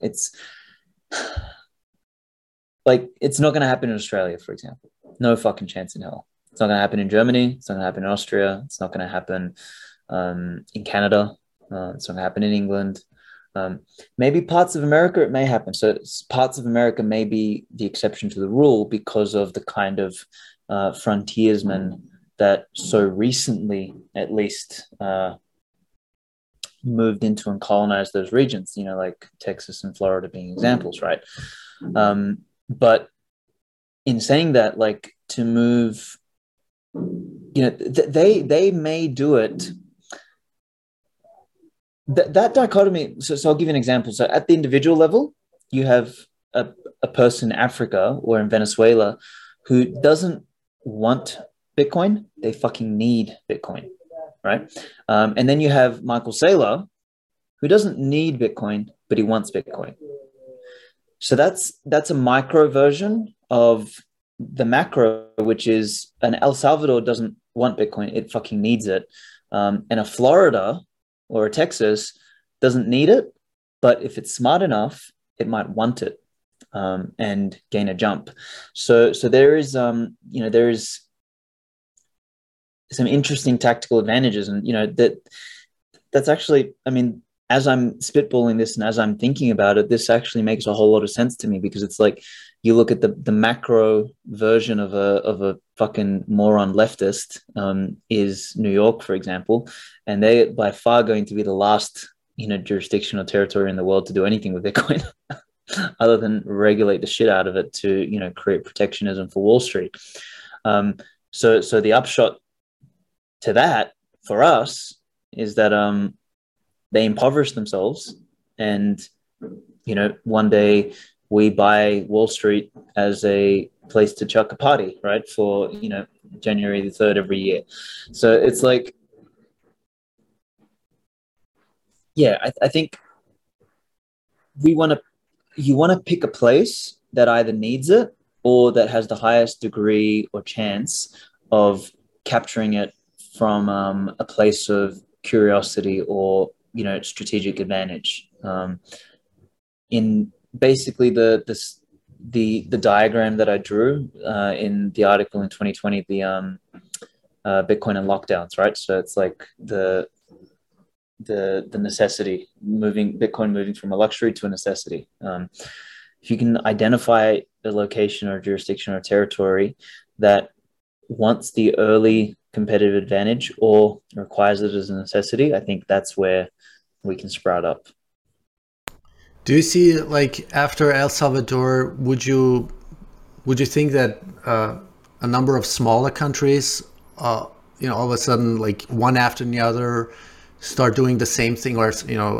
going to happen in Australia, for example. No fucking chance in hell. It's not going to happen in Germany. It's not going to happen in Austria. It's not going to happen in Canada. It's not going to happen in England. Maybe parts of America, it may happen. So parts of America may be the exception to the rule because of the kind of frontiersmen that so recently, at least, moved into and colonized those regions, you know, like Texas and Florida being examples, right? But in saying that, like, to move, you know, they may do it. That dichotomy, so I'll give you an example. So at the individual level, you have a person in Africa or in Venezuela who doesn't want Bitcoin. They fucking need Bitcoin, right? And then you have Michael Saylor, who doesn't need Bitcoin, but he wants Bitcoin. So that's a micro version of the macro, which is an El Salvador doesn't want Bitcoin. It fucking needs it. And a Florida or a Texas doesn't need it, but if it's smart enough, it might want it and gain a jump. So there is, you know, there is some interesting tactical advantages. And, that's actually, I mean, as I'm spitballing this and as I'm thinking about it, this actually makes a whole lot of sense to me, because it's like you look at the macro version of a fucking moron leftist, is New York, for example, and they by far going to be the last jurisdiction or territory in the world to do anything with Bitcoin other than regulate the shit out of it to create protectionism for Wall Street. So the upshot to that for us is that they impoverish themselves, and one day we buy Wall Street as a place to chuck a party, right, for January the 3rd every year. So it's like, yeah, I think you want to pick a place that either needs it or that has the highest degree or chance of capturing it from a place of curiosity or strategic advantage. In basically the diagram that I drew in the article in 2020, the Bitcoin and lockdowns, right? So it's like the necessity, Bitcoin moving from a luxury to a necessity. If you can identify a location or jurisdiction or territory that wants the early competitive advantage or requires it as a necessity, I think that's where we can sprout up. Do you see, like, after El Salvador, would you think that a number of smaller countries, all of a sudden, like one after the other, start doing the same thing, or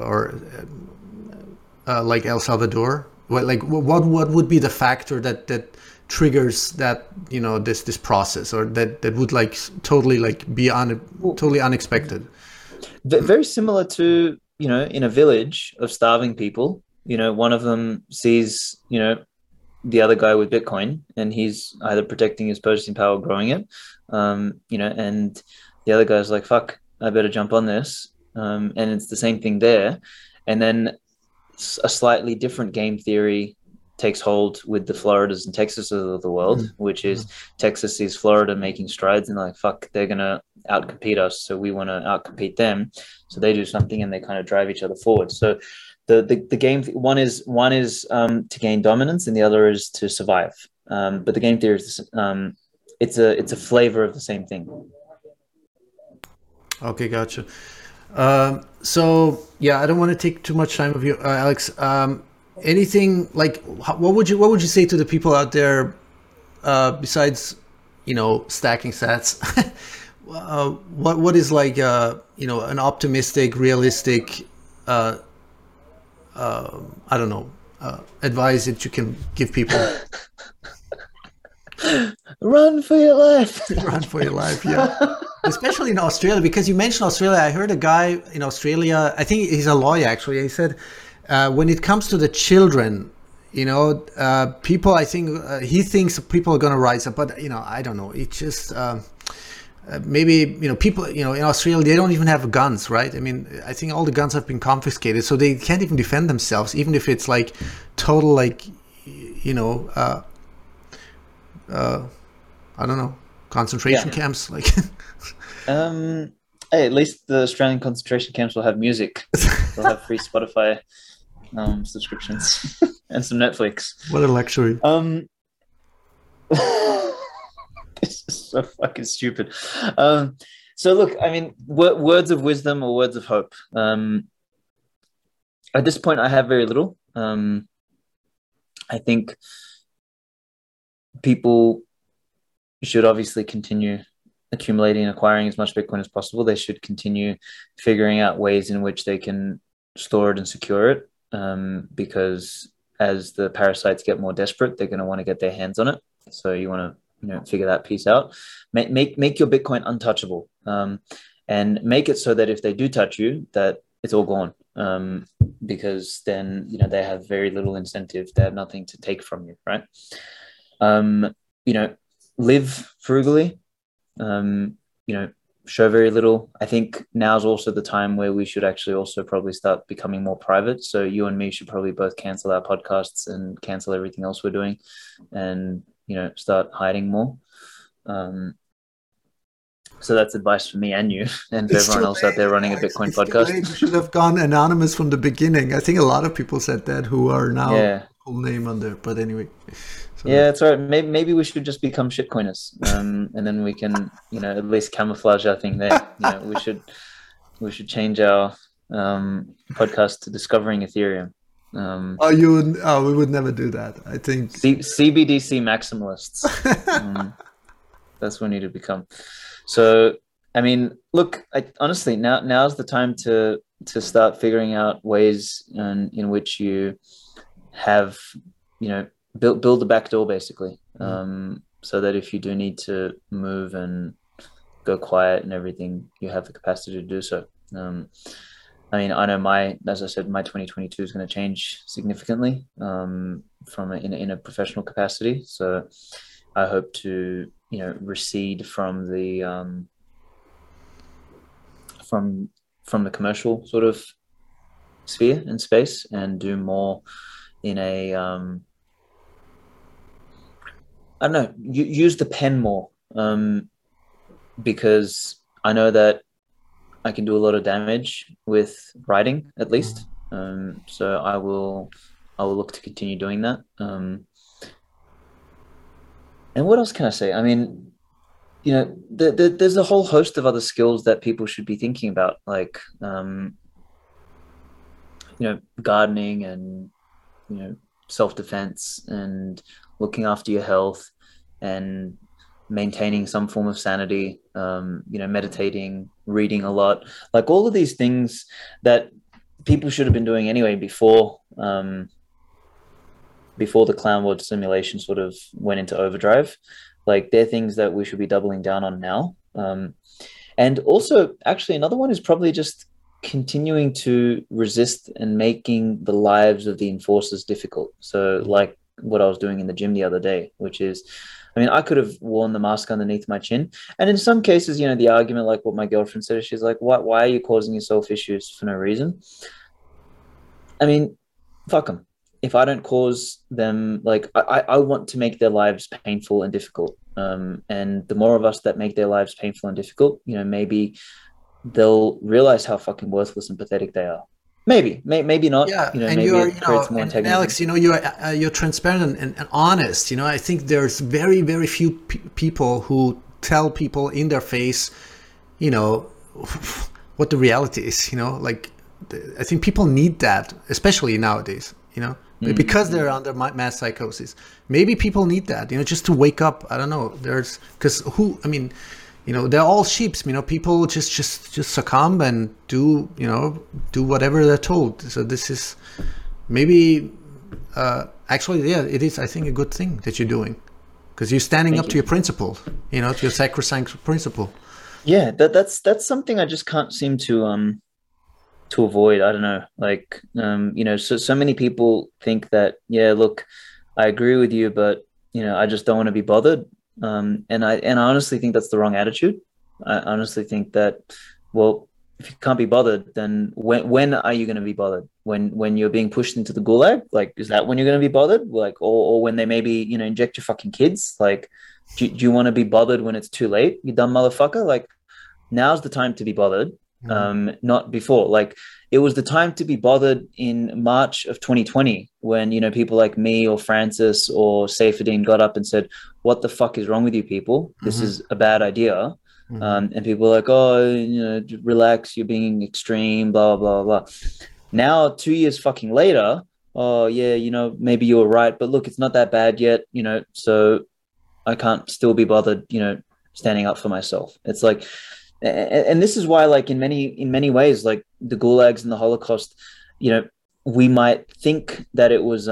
like El Salvador? What would be the factor that triggers that this process, or that would like totally like be totally unexpected? Very similar to in a village of starving people, one of them sees the other guy with Bitcoin, and he's either protecting his purchasing power or growing it, and the other guy's like, fuck, I better jump on this, and it's the same thing there. And then a slightly different game theory takes hold with the Floridas and Texases of the world, which is Texas sees Florida making strides and like, fuck, they're going to outcompete us, so we want to outcompete them. So they do something and they kind of drive each other forward. So the game, one is to gain dominance and the other is to survive. But the game theory is it's a flavor of the same thing. Okay, gotcha. So yeah, I don't want to take too much time of you, Alex. Anything like, what would you say to the people out there, besides stacking sats? What is like an optimistic, realistic I don't know, advice that you can give people? Run for your life. Run for your life, yeah. Especially in Australia, because you mentioned Australia. I heard a guy in Australia, I think he's a lawyer actually, he said, when it comes to the children, people, I think he thinks people are going to rise up, but I don't know. It just maybe people in Australia, they don't even have guns, right? I mean, I think all the guns have been confiscated, so they can't even defend themselves, even if it's like total like I don't know, concentration camps, like. Hey, at least the Australian concentration camps will have music. They'll have free Spotify subscriptions and some Netflix. What a luxury. This is so fucking stupid. So look, I mean, words of wisdom or words of hope. At this point, I have very little. I think people should obviously continue accumulating and acquiring as much Bitcoin as possible. They should continue figuring out ways in which they can store it and secure it, because as the parasites get more desperate, they're going to want to get their hands on it. So you want to figure that piece out. Make your Bitcoin untouchable, and make it so that if they do touch you, that it's all gone, because then they have very little incentive. They have nothing to take from you, right? Live frugally, show very little. I think now's also the time where we should actually also probably start becoming more private. So you and me should probably both cancel our podcasts and cancel everything else we're doing, and start hiding more. So that's advice for me and you, and for It's everyone too else out there late, running a Alex. Bitcoin It's too late. You podcast. should have gone anonymous from the beginning. I think a lot of people said that who are now Yeah. full name on there. But anyway, so Yeah, it's all right. Maybe we should just become shitcoiners, and then we can, at least camouflage our thing there. We should change our podcast to Discovering Ethereum. oh, you would, oh, we would never do that. I think. CBDC maximalists. Um, that's what we need to become. So, I mean, look, honestly, now's the time to start figuring out ways in which you have, build the back door basically, so that if you do need to move and go quiet and everything, you have the capacity to do so. I mean, I know as I said, my 2022 is going to change significantly, from in a professional capacity. So I hope to, recede from the from the commercial sort of sphere and space, and do more in a I don't know, use the pen more, because I know that I can do a lot of damage with writing, at least. So I will look to continue doing that. And what else can I say? I mean, there's a whole host of other skills that people should be thinking about, like, gardening, and, self-defense, and looking after your health, and maintaining some form of sanity, meditating, reading a lot, like all of these things that people should have been doing anyway before the clown world simulation sort of went into overdrive. Like, they're things that we should be doubling down on now. And also, actually, another one is probably just continuing to resist and making the lives of the enforcers difficult. So, like what I was doing in the gym the other day, which is, I mean, I could have worn the mask underneath my chin. And in some cases, the argument, like what my girlfriend said, she's like, why are you causing yourself issues for no reason? I mean, fuck them. If I don't cause them, like, I want to make their lives painful and difficult. And the more of us that make their lives painful and difficult, maybe they'll realize how fucking worthless and pathetic they are. Maybe not. Yeah, and Maybe you're, it creates more and antagonism. Alex, you're transparent and honest. I think there's very, very few people who tell people in their face, you know, what the reality is. Like I think people need that, especially nowadays. Because they're under mass psychosis. Maybe people need that. Just to wake up. I don't know. Because I mean, they're all sheeps. People just succumb and do whatever they're told. So this is maybe actually, yeah, it is. I think a good thing that you're doing, because you're standing up to your principle. To your sacrosanct principle. Yeah, that's something I just can't seem to avoid. I don't know. Like, so many people think that, yeah, look, I agree with you, but I just don't want to be bothered. And I honestly think that's the wrong attitude. I honestly think that, well, if you can't be bothered, then when are you going to be bothered? When you're being pushed into the gulag? Like, is that when you're going to be bothered? Like, or when they maybe inject your fucking kids? Like, do you want to be bothered when it's too late? You dumb motherfucker! Like, now's the time to be bothered. Not before. Like, it was the time to be bothered in March of 2020, when people like me or Francis or Saifedean got up and said, "What the fuck is wrong with you people? This is a bad idea." And people were like, "Oh, relax, you're being extreme, blah blah blah." Now, 2 years fucking later, oh yeah, maybe you were right, but look, it's not that bad yet, so I can't still be bothered, standing up for myself. It's like, and this is why, like, in many ways, like the gulags and the Holocaust, we might think that it was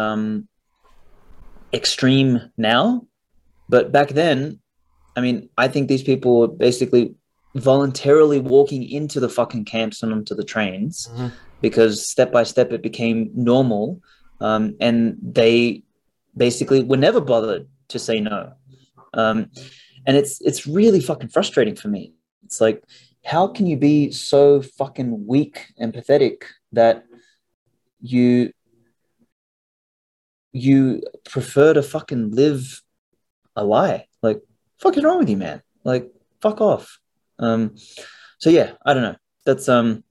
extreme now, but back then, I mean, I think these people were basically voluntarily walking into the fucking camps and onto the trains, because step by step it became normal, and they basically were never bothered to say no. And it's really fucking frustrating for me. It's like, how can you be so fucking weak and pathetic that you prefer to fucking live a lie? Like, fuck is wrong with you, man? Like, fuck off. So yeah, I don't know. That's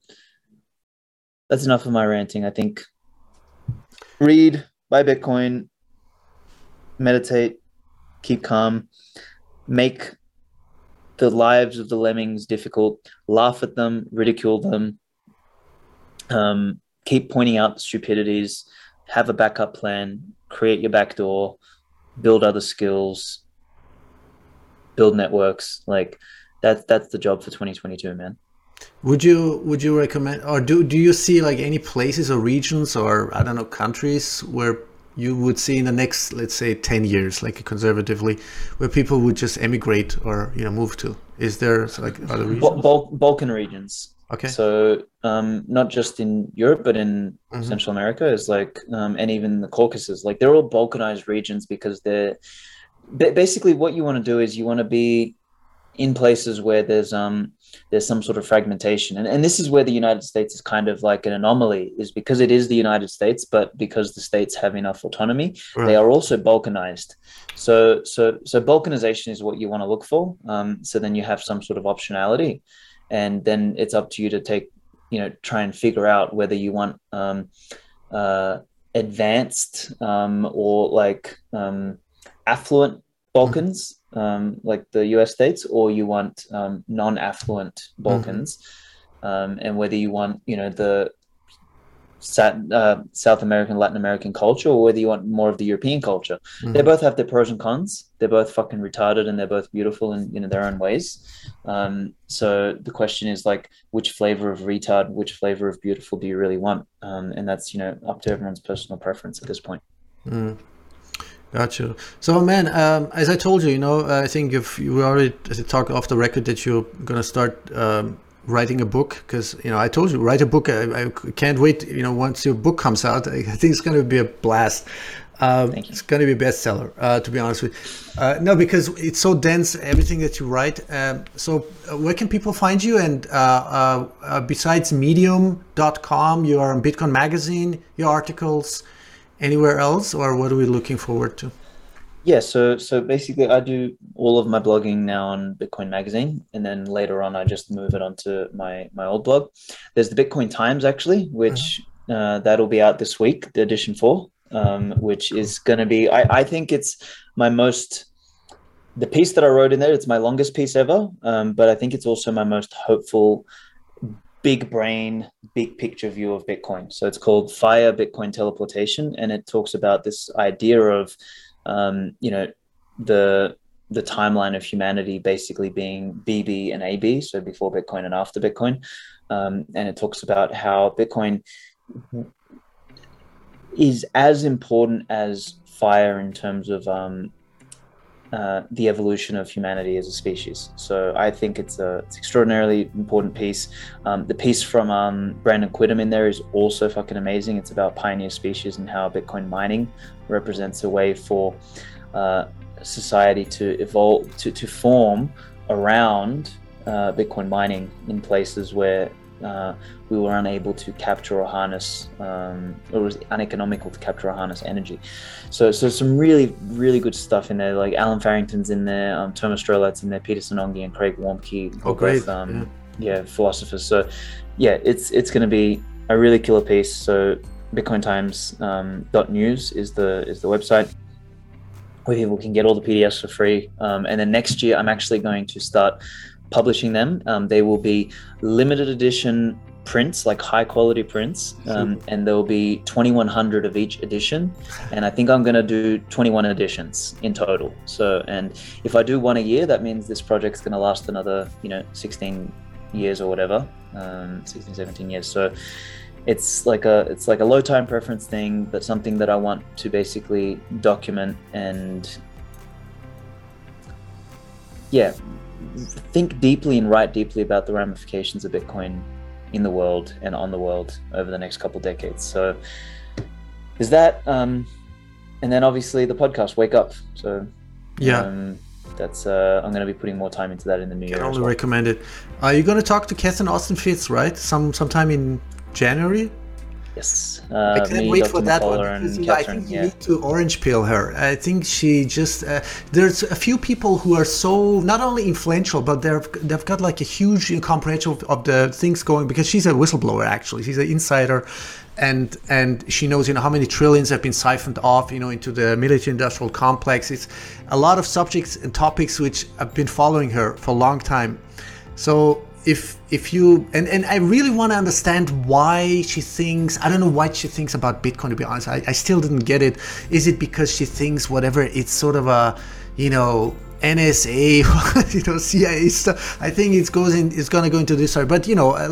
enough of my ranting. I think read, buy Bitcoin, meditate, keep calm, make the lives of the lemmings difficult, laugh at them, ridicule them, keep pointing out the stupidities, have a backup plan, create your backdoor, build other skills, build networks. Like that's the job for 2022, man. Would you recommend, or do you see like any places or regions or I don't know countries where you would see in the next, let's say, 10 years, like conservatively, where people would just emigrate or move to? Is there like other regions? Balkan regions. Okay. So not just in Europe, but in Central America is like, and even the Caucasus, like they're all balkanized regions because they're basically what you want to do is you want to be in places where there's some sort of fragmentation. And this is where the United States is kind of like an anomaly, is because it is the United States, but because the states have enough autonomy, right, they are also balkanized. So balkanization is what you want to look for. So then you have some sort of optionality, and then it's up to you to try and figure out whether you want advanced or like affluent Balkans, like the US states, or you want non-affluent Balkans, and whether you want the South American, Latin American culture, or whether you want more of the European culture. They both have their pros and cons. They're both fucking retarded, and they're both beautiful in their own ways. So the question is like, which flavor of retard, which flavor of beautiful do you really want? And that's up to everyone's personal preference at this point. Gotcha. So, man, as I told you, I think you already talked off the record that you're gonna start writing a book, because I told you, write a book. I can't wait. Once your book comes out, I think it's gonna be a blast. It's gonna be a bestseller. To be honest with you, no, because it's so dense, everything that you write. So, where can people find you? And besides Medium.com, you are on Bitcoin Magazine. Your articles. Anywhere else, or what are we looking forward to? Yeah, so basically I do all of my blogging now on Bitcoin Magazine, and then later on I just move it onto my old blog. There's the Bitcoin Times actually, which that'll be out this week, the edition 4, which is going to be, I think it's the piece that I wrote in there, it's my longest piece ever, but I think it's also my most hopeful big brain, big picture view of Bitcoin. So it's called Fire Bitcoin Teleportation, and it talks about this idea of, the timeline of humanity basically being BB and AB, so before Bitcoin and after Bitcoin, and it talks about how Bitcoin is as important as fire in terms of the evolution of humanity as a species. So I think it's extraordinarily important piece. The piece from Brandon Quittem in there is also fucking amazing. It's about pioneer species and how Bitcoin mining represents a way for society to evolve, to form around Bitcoin mining in places where we were unable to capture or harness, or it was uneconomical to capture or harness energy. So some really, really good stuff in there. Like Alan Farrington's in there, Thomas Strohlat's in there, Peter Sonongi and Craig Warmke. Oh, great. Philosophers. So yeah, it's going to be a really killer piece. So BitcoinTimes.news is the website where people can get all the PDFs for free. And then next year, I'm actually going to start publishing them. They will be limited edition prints, like high quality prints, and there'll be 2,100 of each edition, and I think I'm going to do 21 editions in total. So, and if I do one a year, that means this project's going to last another 16 years or whatever, 16, 17 years. So it's like a low time preference thing, but something that I want to basically document and think deeply and write deeply about the ramifications of Bitcoin in the world and on the world over the next couple of decades. So is that, and then obviously the podcast, Wake Up. So that's I'm going to be putting more time into that in the new year. I only recommend it. Are you going to talk to Kath and Austin Fitz, right? Sometime in January? Yes. I can't Me, wait Dr. for that one McCullough, because and I Catherine. think you need to orange peel her. I think she just there's a few people who are so not only influential, but they've got like a huge comprehension of the things going, because she's a whistleblower. Actually, she's an insider, and she knows how many trillions have been siphoned off into the military-industrial complex. It's a lot of subjects and topics which I've been following her for a long time. So if you and I really want to understand why she thinks, I don't know what she thinks about Bitcoin, to be honest. I still didn't get it. Is it because she thinks whatever it's sort of a NSA CIA stuff? I think it's going to go into this side, but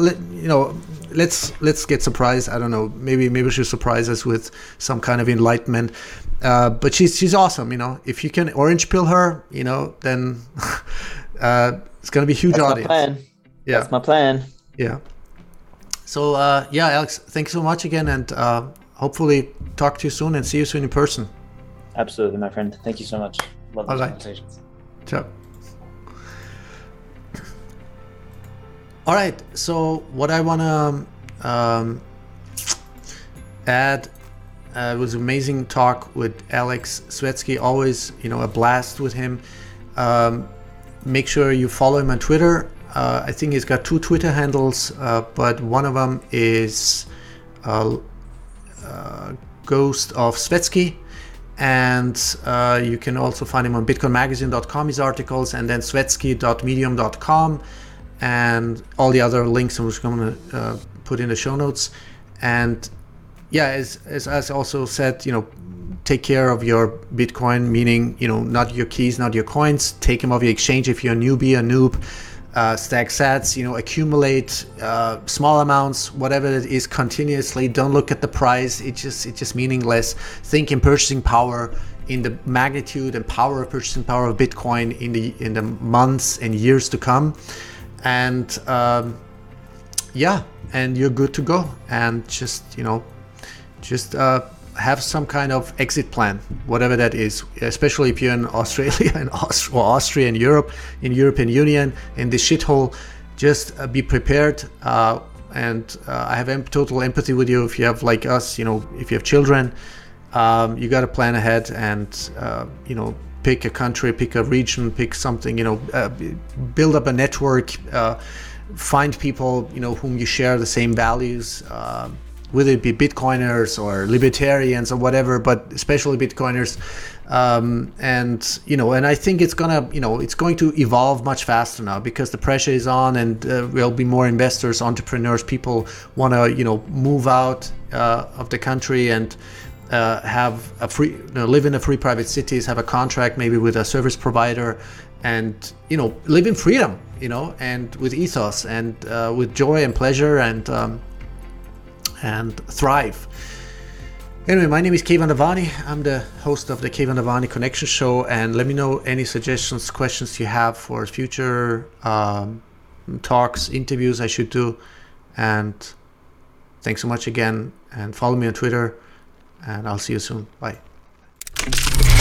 let's get surprised. I don't know, maybe she'll surprise us with some kind of enlightenment. But she's awesome. If you can orange pill her, then it's going to be a huge audience. My plan. Yeah. That's my plan. Yeah. So, Alex, thanks so much again, and hopefully talk to you soon and see you soon in person. Absolutely, my friend. Thank you so much. Love these conversations. Ciao. All right. So, what I want to add was an amazing talk with Alex Svetski. Always, a blast with him. Make sure you follow him on Twitter. I think he's got 2 Twitter handles, but one of them is Ghost of Svetski, and you can also find him on bitcoinmagazine.com, his articles, and then svetsky.medium.com, and all the other links I'm just going to put in the show notes. And yeah, as I also said, take care of your Bitcoin, meaning, not your keys, not your coins. Take them off your exchange if you're a newbie, a noob. Stack sats, accumulate small amounts, whatever it is, continuously. Don't look at the price. It's just meaningless. Think in purchasing power, in the magnitude and power of purchasing power of Bitcoin in the months and years to come. And and you're good to go. And just have some kind of exit plan, whatever that is, especially if you're in Australia or Austria and Europe, in European Union, in this shithole. Just be prepared. And I have total empathy with you if you have, like us, if you have children, you got to plan ahead and, pick a country, pick a region, pick something, build up a network, find people, whom you share the same values, whether it be Bitcoiners or libertarians or whatever, but especially Bitcoiners. And I think it's going to evolve much faster now because the pressure is on, and there'll be more investors, entrepreneurs, people want to, move out of the country and have a free, live in a free private cities, have a contract maybe with a service provider, and, live in freedom, and with ethos and with joy and pleasure and thrive. Anyway, my name is Keyvan Davani. I'm the host of the Keyvan Davani Connection Show, and let me know any suggestions, questions you have for future talks, interviews I should do. And thanks so much again, and follow me on Twitter, and I'll see you soon. Bye.